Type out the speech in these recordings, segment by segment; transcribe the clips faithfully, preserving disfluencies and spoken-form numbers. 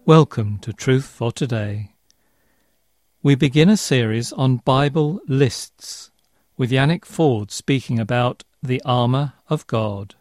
Welcome to Truth for Today. We begin a series on Bible lists, with Yannick Ford speaking about the armour of God.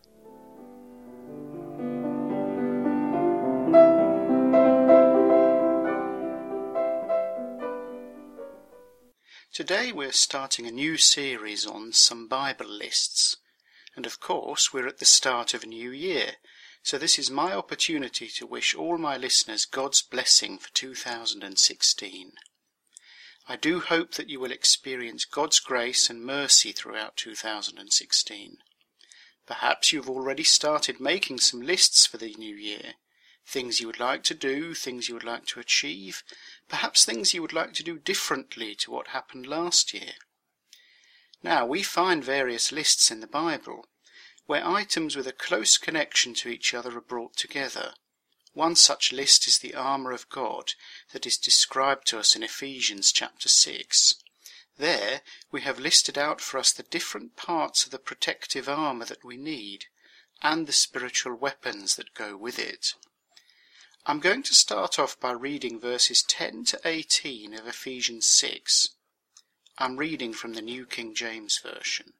Today we're starting a new series on some Bible lists, and of course we're at the start of a new year. So this is my opportunity to wish all my listeners God's blessing for two thousand sixteen. I do hope that you will experience God's grace and mercy throughout two thousand sixteen. Perhaps you've already started making some lists for the new year. Things you would like to do, things you would like to achieve, perhaps things you would like to do differently to what happened last year. Now, we find various lists in the Bible where items with a close connection to each other are brought together. One such list is the armour of God that is described to us in Ephesians chapter six. There we have listed out for us the different parts of the protective armour that we need, and the spiritual weapons that go with it. I'm going to start off by reading verses ten to eighteen of Ephesians six. I'm reading from the New King James Version.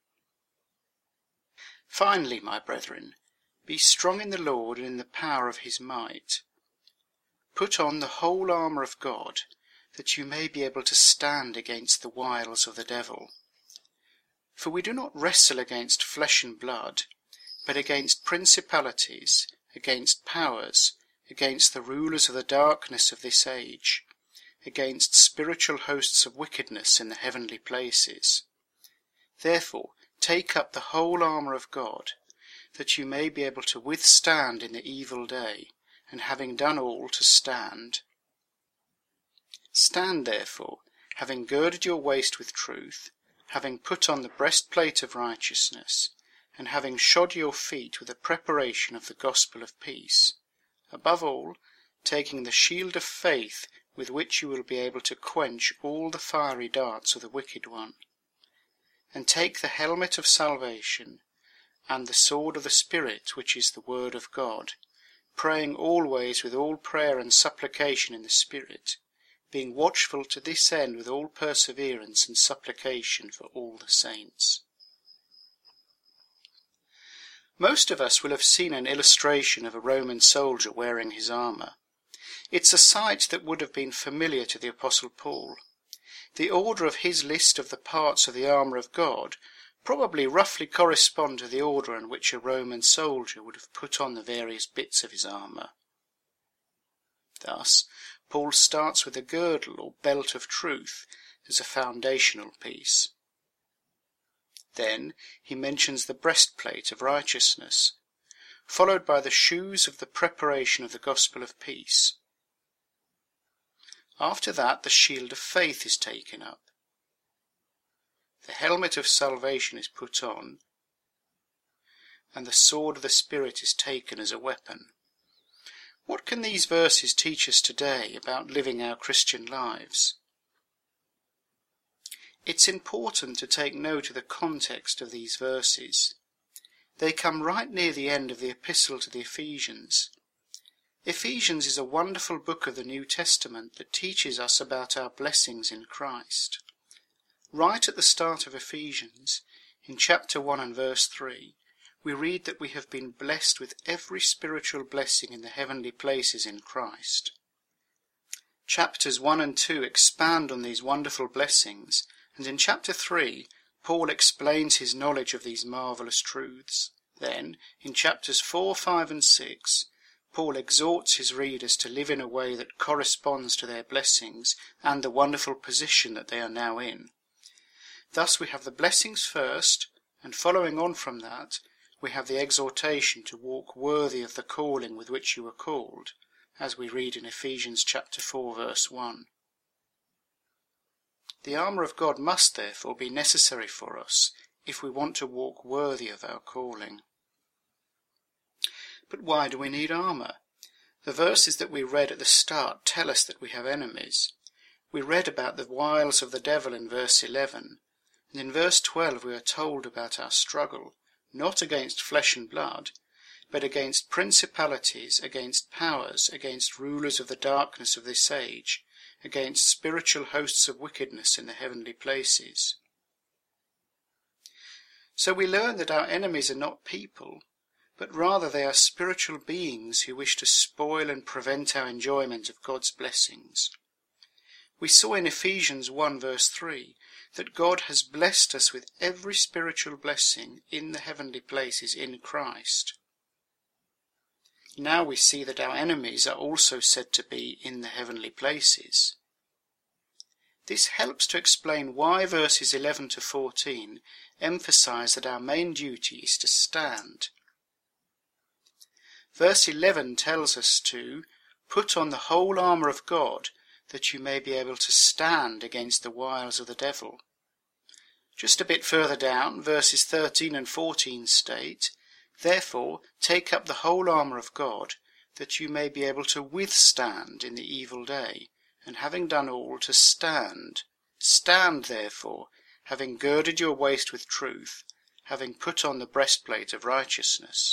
Finally, my brethren, be strong in the Lord and in the power of his might. Put on the whole armour of God, that you may be able to stand against the wiles of the devil. For we do not wrestle against flesh and blood, but against principalities, against powers, against the rulers of the darkness of this age, against spiritual hosts of wickedness in the heavenly places. Therefore, take up the whole armour of God, that you may be able to withstand in the evil day, and having done all, to stand. Stand therefore, having girded your waist with truth, having put on the breastplate of righteousness, and having shod your feet with the preparation of the gospel of peace. Above all, taking the shield of faith, with which you will be able to quench all the fiery darts of the wicked one. And take the helmet of salvation, and the sword of the Spirit, which is the word of God, praying always with all prayer and supplication in the Spirit, being watchful to this end with all perseverance and supplication for all the saints. Most of us will have seen an illustration of a Roman soldier wearing his armour. It's a sight that would have been familiar to the Apostle Paul. The order of his list of the parts of the armour of God probably roughly correspond to the order in which a Roman soldier would have put on the various bits of his armour. Thus, Paul starts with a girdle or belt of truth as a foundational piece. Then he mentions the breastplate of righteousness, followed by the shoes of the preparation of the gospel of peace. After that, the shield of faith is taken up. The helmet of salvation is put on, and the sword of the Spirit is taken as a weapon. What can these verses teach us today about living our Christian lives? It's important to take note of the context of these verses. They come right near the end of the epistle to the Ephesians. Ephesians is a wonderful book of the New Testament that teaches us about our blessings in Christ. Right at the start of Ephesians, in chapter one and verse three, we read that we have been blessed with every spiritual blessing in the heavenly places in Christ. Chapters one and two expand on these wonderful blessings, and in chapter three, Paul explains his knowledge of these marvellous truths. Then, in chapters four, five and six, Paul exhorts his readers to live in a way that corresponds to their blessings and the wonderful position that they are now in. Thus we have the blessings first, and following on from that, we have the exhortation to walk worthy of the calling with which you were called, as we read in Ephesians chapter four, verse one. The armour of God must therefore be necessary for us if we want to walk worthy of our calling. But why do we need armour? The verses that we read at the start tell us that we have enemies. We read about the wiles of the devil in verse eleven, and in verse twelve we are told about our struggle, not against flesh and blood, but against principalities, against powers, against rulers of the darkness of this age, against spiritual hosts of wickedness in the heavenly places. So we learn that our enemies are not people, but rather they are spiritual beings who wish to spoil and prevent our enjoyment of God's blessings. We saw in Ephesians one verse three that God has blessed us with every spiritual blessing in the heavenly places in Christ. Now we see that our enemies are also said to be in the heavenly places. This helps to explain why verses eleven to fourteen emphasize that our main duty is to stand. Verse eleven tells us to put on the whole armour of God, that you may be able to stand against the wiles of the devil. Just a bit further down, verses thirteen and fourteen state, Therefore take up the whole armour of God, that you may be able to withstand in the evil day, and having done all, to stand. Stand therefore, having girded your waist with truth, having put on the breastplate of righteousness.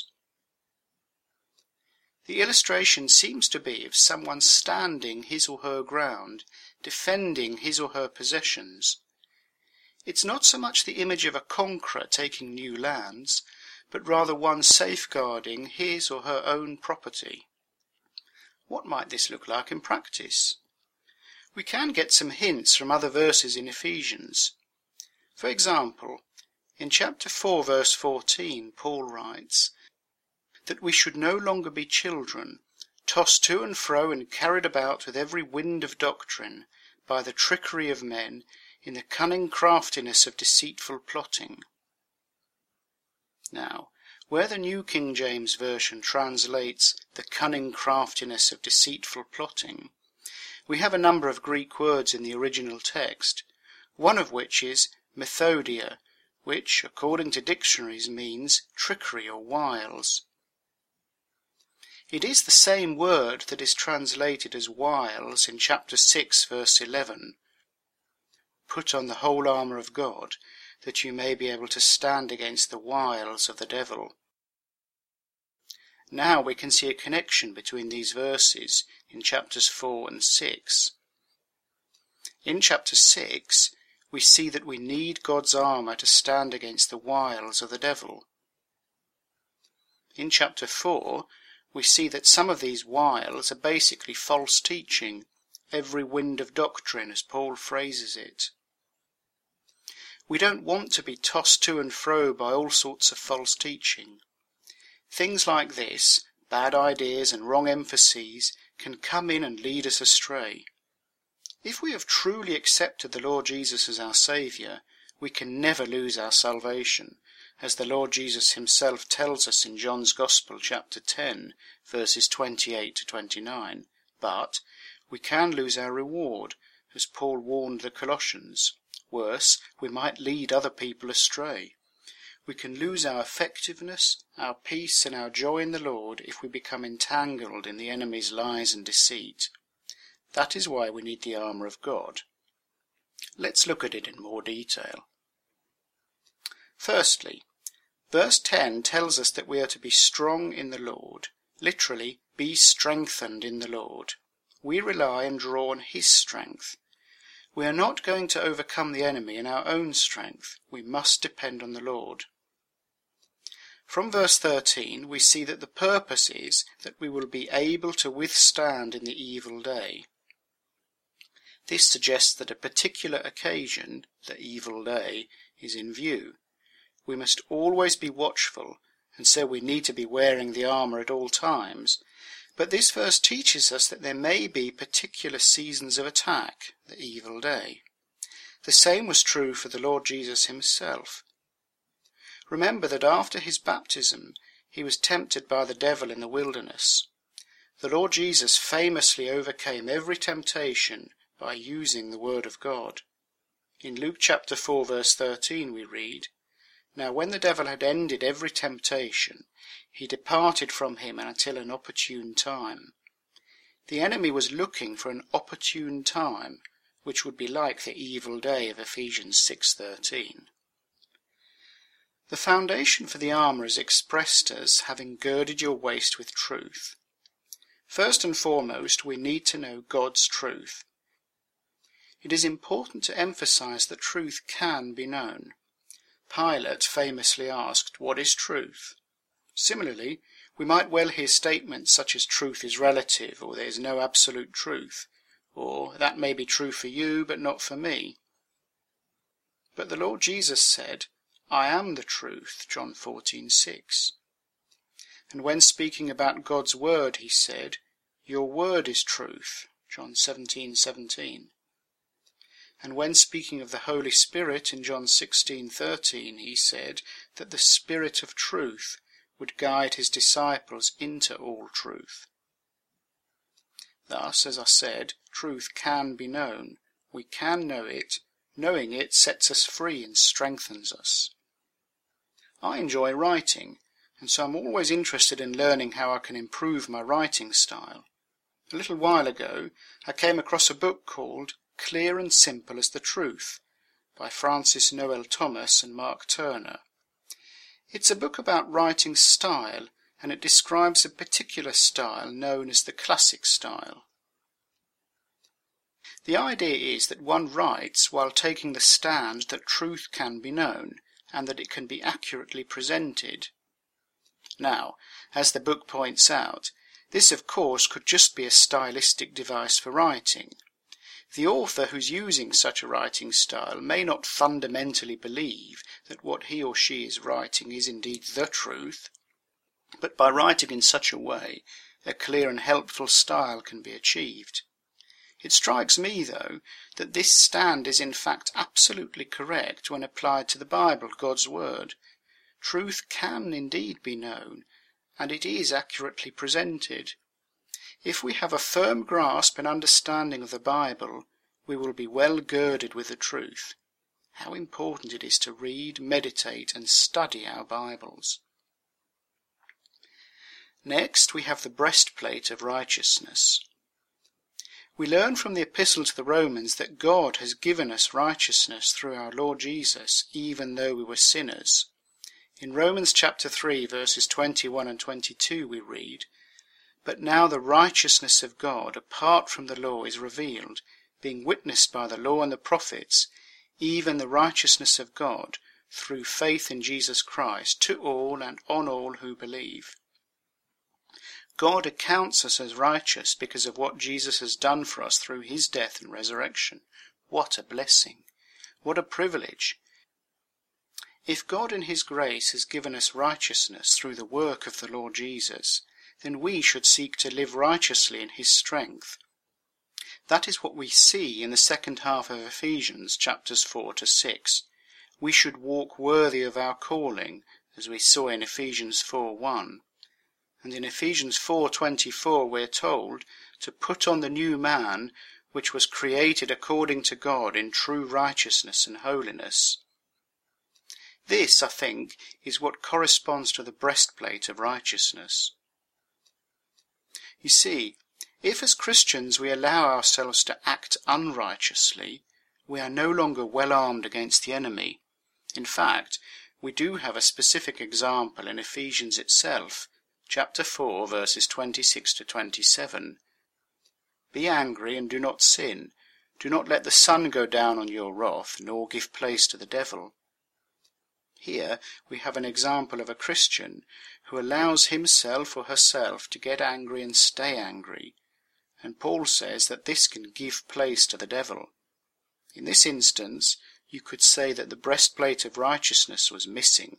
The illustration seems to be of someone standing his or her ground, defending his or her possessions. It's not so much the image of a conqueror taking new lands, but rather one safeguarding his or her own property. What might this look like in practice? We can get some hints from other verses in Ephesians. For example, in chapter four verse fourteen, Paul writes that we should no longer be children, tossed to and fro and carried about with every wind of doctrine, by the trickery of men, in the cunning craftiness of deceitful plotting. Now, where the New King James Version translates the cunning craftiness of deceitful plotting, we have a number of Greek words in the original text, one of which is methodia, which, according to dictionaries, means trickery or wiles. It is the same word that is translated as wiles in chapter six verse eleven. Put on the whole armour of God, that you may be able to stand against the wiles of the devil. Now we can see a connection between these verses in chapters four and six. In chapter six, we see that we need God's armour to stand against the wiles of the devil. In chapter four, we see that some of these wiles are basically false teaching, every wind of doctrine, as Paul phrases it. We don't want to be tossed to and fro by all sorts of false teaching. Things like this, bad ideas and wrong emphases, can come in and lead us astray. If we have truly accepted the Lord Jesus as our Saviour, we can never lose our salvation, as the Lord Jesus himself tells us in John's Gospel, chapter ten, verses twenty-eight to twenty-nine. But we can lose our reward, as Paul warned the Colossians. Worse, we might lead other people astray. We can lose our effectiveness, our peace, and our joy in the Lord if we become entangled in the enemy's lies and deceit. That is why we need the armour of God. Let's look at it in more detail. Firstly, verse ten tells us that we are to be strong in the Lord. Literally, be strengthened in the Lord. We rely and draw on his strength. We are not going to overcome the enemy in our own strength. We must depend on the Lord. From verse thirteen, we see that the purpose is that we will be able to withstand in the evil day. This suggests that a particular occasion, the evil day, is in view. We must always be watchful, and so we need to be wearing the armour at all times. But this verse teaches us that there may be particular seasons of attack, the evil day. The same was true for the Lord Jesus himself. Remember that after his baptism, he was tempted by the devil in the wilderness. The Lord Jesus famously overcame every temptation by using the word of God. In Luke chapter four verse thirteen we read, Now when the devil had ended every temptation, he departed from him until an opportune time. The enemy was looking for an opportune time, which would be like the evil day of Ephesians six thirteen. The foundation for the armour is expressed as having girded your waist with truth. First and foremost, we need to know God's truth. It is important to emphasize that truth can be known. Pilate famously asked, "What is truth?" Similarly, we might well hear statements such as truth is relative, or there is no absolute truth, or that may be true for you but not for me. But the Lord Jesus said, "I am the truth," John fourteen six. And when speaking about God's word, he said, "Your word is truth," John seventeen seventeen. And when speaking of the Holy Spirit in John sixteen thirteen, he said that the Spirit of truth would guide his disciples into all truth. Thus, as I said, truth can be known. We can know it. Knowing it sets us free and strengthens us. I enjoy writing, and so I'm always interested in learning how I can improve my writing style. A little while ago, I came across a book called Clear and Simple as the Truth by Francis Noel Thomas and Mark Turner. It's a book about writing style, and it describes a particular style known as the classic style. The idea is that one writes while taking the stand that truth can be known, and that it can be accurately presented. Now, as the book points out, this of course could just be a stylistic device for writing. The author who's using such a writing style may not fundamentally believe that what he or she is writing is indeed the truth, but by writing in such a way, a clear and helpful style can be achieved. It strikes me, though, that this stand is in fact absolutely correct when applied to the Bible, God's Word. Truth can indeed be known, and it is accurately presented. If we have a firm grasp and understanding of the Bible, we will be well girded with the truth. How important it is to read, meditate, and study our Bibles. Next, we have the breastplate of righteousness. We learn from the Epistle to the Romans that God has given us righteousness through our Lord Jesus, even though we were sinners. In Romans chapter three, verses twenty-one and twenty-two, we read, "But now the righteousness of God, apart from the law, is revealed, being witnessed by the law and the prophets, even the righteousness of God, through faith in Jesus Christ, to all and on all who believe." God accounts us as righteous because of what Jesus has done for us through his death and resurrection. What a blessing! What a privilege! If God in his grace has given us righteousness through the work of the Lord Jesus, then we should seek to live righteously in his strength. That is what we see in the second half of Ephesians, chapters four to six. We should walk worthy of our calling, as we saw in Ephesians four one. And in Ephesians four twenty-four we're told to put on the new man, which was created according to God in true righteousness and holiness. This, I think, is what corresponds to the breastplate of righteousness. You see, if as Christians we allow ourselves to act unrighteously, we are no longer well armed against the enemy. In fact, we do have a specific example in Ephesians itself, chapter four, verses twenty-six to twenty-seven. "Be angry and do not sin. Do not let the sun go down on your wrath, nor give place to the devil." Here we have an example of a Christian who allows himself or herself to get angry and stay angry, and Paul says that this can give place to the devil. In this instance, you could say that the breastplate of righteousness was missing.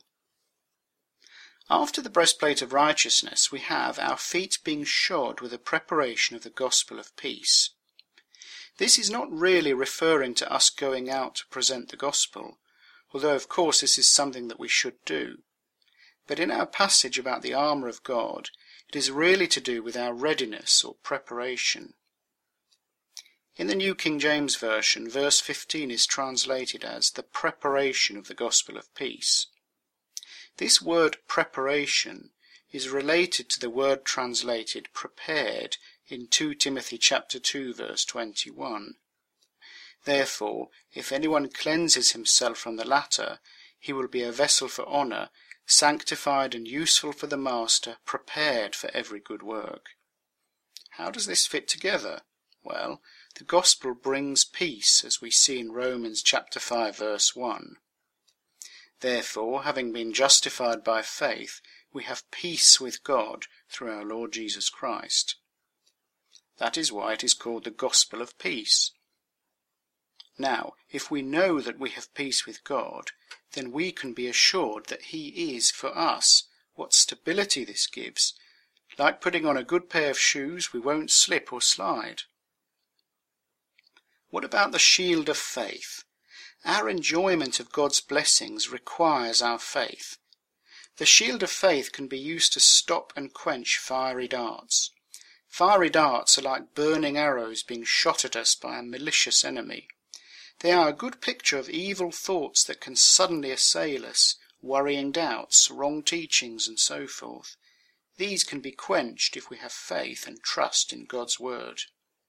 After the breastplate of righteousness, we have our feet being shod with the preparation of the gospel of peace. This is not really referring to us going out to present the gospel, although of course this is something that we should do. But in our passage about the armour of God, it is really to do with our readiness or preparation. In the New King James Version, verse fifteen is translated as the preparation of the gospel of peace. This word preparation is related to the word translated prepared in two Timothy chapter two verse twenty-one. Therefore, if anyone cleanses himself from the latter, he will be a vessel for honour, sanctified and useful for the master, prepared for every good work. How does this fit together? Well, the gospel brings peace, as we see in Romans chapter five verse one. Therefore, having been justified by faith, we have peace with God through our Lord Jesus Christ. That is why it is called the gospel of peace. Now, if we know that we have peace with God, then we can be assured that he is for us. What stability this gives! Like putting on a good pair of shoes, we won't slip or slide. What about the shield of faith? Our enjoyment of God's blessings requires our faith. The shield of faith can be used to stop and quench fiery darts. Fiery darts are like burning arrows being shot at us by a malicious enemy. They are a good picture of evil thoughts that can suddenly assail us, worrying doubts, wrong teachings, and so forth. These can be quenched if we have faith and trust in God's word.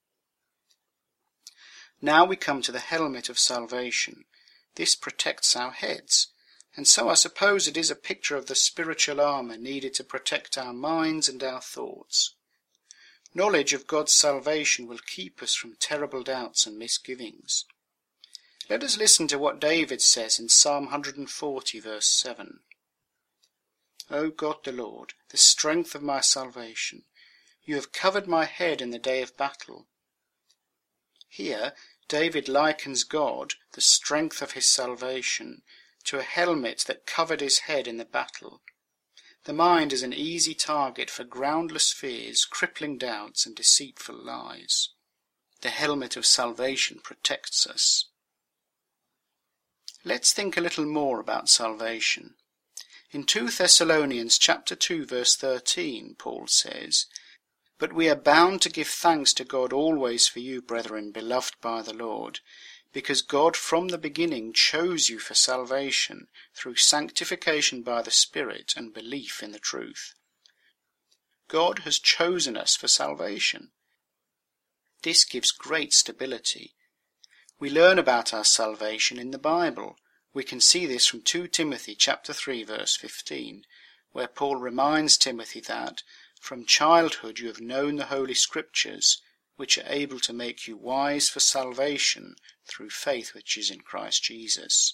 Now we come to the helmet of salvation. This protects our heads, and so I suppose it is a picture of the spiritual armour needed to protect our minds and our thoughts. Knowledge of God's salvation will keep us from terrible doubts and misgivings. Let us listen to what David says in Psalm one hundred forty verse seven. O God the Lord, the strength of my salvation, you have covered my head in the day of battle. Here, David likens God, the strength of his salvation, to a helmet that covered his head in the battle. The mind is an easy target for groundless fears, crippling doubts, and deceitful lies. The helmet of salvation protects us. Let's think a little more about salvation. In Second Thessalonians chapter two verse thirteen, Paul says, "But we are bound to give thanks to God always for you, brethren, beloved by the Lord, because God from the beginning chose you for salvation through sanctification by the Spirit and belief in the truth." God has chosen us for salvation. This gives great stability. We learn about our salvation in the Bible. We can see this from Second Timothy chapter three verse fifteen, where Paul reminds Timothy that from childhood you have known the Holy Scriptures, which are able to make you wise for salvation through faith which is in Christ Jesus.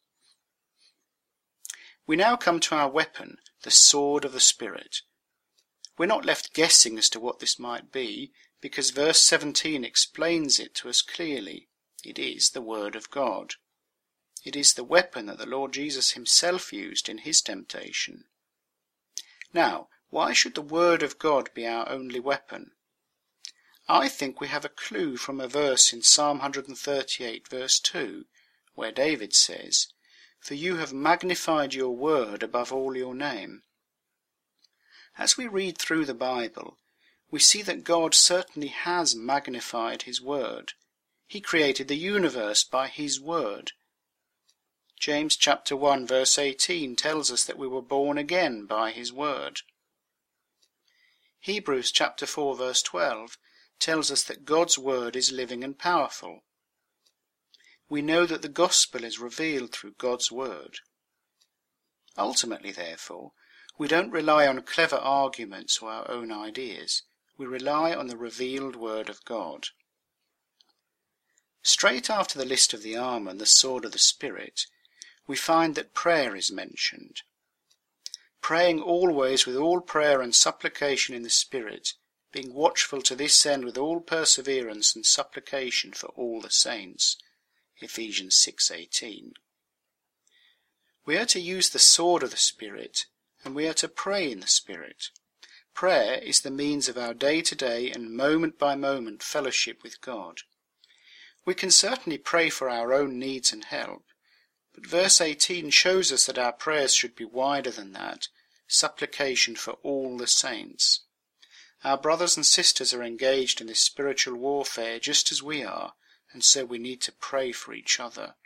We now come to our weapon, the sword of the Spirit. We're not left guessing as to what this might be, because verse seventeen explains it to us clearly. It is the Word of God. It is the weapon that the Lord Jesus himself used in his temptation. Now, why should the Word of God be our only weapon? I think we have a clue from a verse in Psalm one hundred thirty-eight verse two, where David says, "For you have magnified your word above all your name." As we read through the Bible, we see that God certainly has magnified his word. He created the universe by his word. James chapter one verse eighteen tells us that we were born again by his word. Hebrews chapter four verse twelve tells us that God's word is living and powerful. We know that the gospel is revealed through God's word. Ultimately, therefore, we don't rely on clever arguments or our own ideas. We rely on the revealed word of God. Straight after the list of the armour and the sword of the Spirit, we find that prayer is mentioned. Praying always with all prayer and supplication in the Spirit, being watchful to this end with all perseverance and supplication for all the saints. Ephesians six eighteen. We are to use the sword of the Spirit, and we are to pray in the Spirit. Prayer is the means of our day-to-day and moment-by-moment fellowship with God. We can certainly pray for our own needs and help, but verse eighteen shows us that our prayers should be wider than that, supplication for all the saints. Our brothers and sisters are engaged in this spiritual warfare just as we are, and so we need to pray for each other.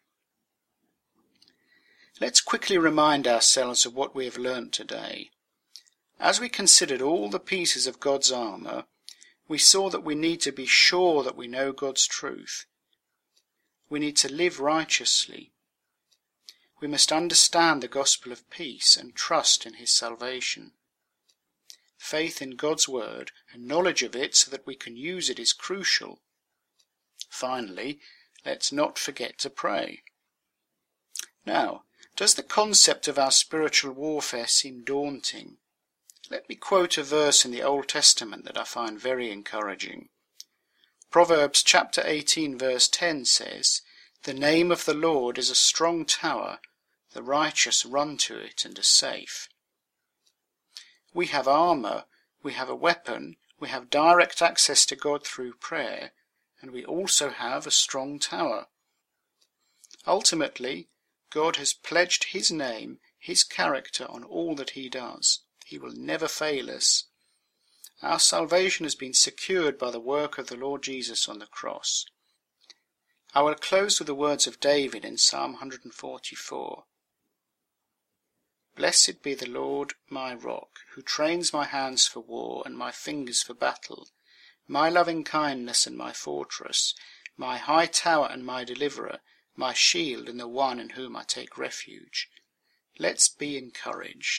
Let's quickly remind ourselves of what we have learnt today. As we considered all the pieces of God's armour, we saw that we need to be sure that we know God's truth. We need to live righteously. we must understand the gospel of peace and trust in his salvation. Faith in God's word and knowledge of it so that we can use it is crucial. Finally, let's not forget to pray. Now, does the concept of our spiritual warfare seem daunting? Let me quote a verse in the Old Testament that I find very encouraging. Proverbs chapter eighteen verse ten says, "The name of the Lord is a strong tower, the righteous run to it and are safe." We have armour, we have a weapon, we have direct access to God through prayer, and we also have a strong tower. Ultimately, God has pledged his name, his character on all that he does. He will never fail us. Our salvation has been secured by the work of the Lord Jesus on the cross. I will close with the words of David in Psalm one forty-four. "Blessed be the Lord my rock, who trains my hands for war and my fingers for battle, my loving kindness and my fortress, my high tower and my deliverer, my shield and the one in whom I take refuge." Let's be encouraged.